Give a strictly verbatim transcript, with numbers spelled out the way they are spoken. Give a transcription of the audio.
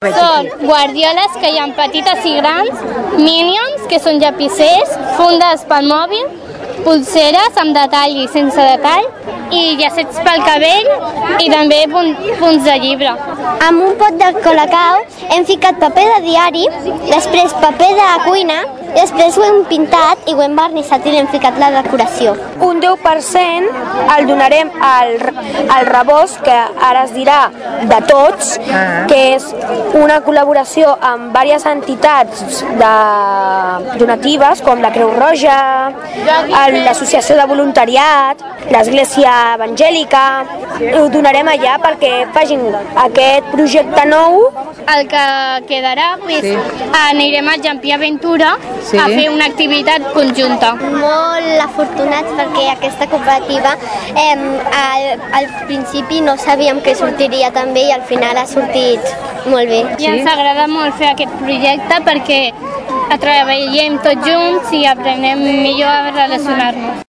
Són guardioles que hi ha petites i grans, Minions, que són llapissers, fundes pel mòbil, pulseres amb detall i sense detall, i llacets pel cabell i també punts de llibre. Amb un pot de colacao hem ficat paper de diari, després paper de cuina, després ho hem pintat i ho hem vernissat i l'hem ficat la decoració. Un deu per cent el donarem al, al rebost, que ara es dirà de tots, que és una col·laboració amb diverses entitats de donatives, com la Creu Roja, l'Associació de Voluntariat, l'Església Evangèlica. Ho donarem allà perquè facin aquest projecte nou. El que quedarà, pues, sí. anirem a Jampi Aventura sí. a fer una activitat conjunta. Molt afortunats perquè aquesta cooperativa eh, al, al principi no sabíem que sortiria tan bé i al final ha sortit molt bé. I ens agrada molt fer aquest projecte perquè treballem tots junts i aprenem millor a relacionar-nos.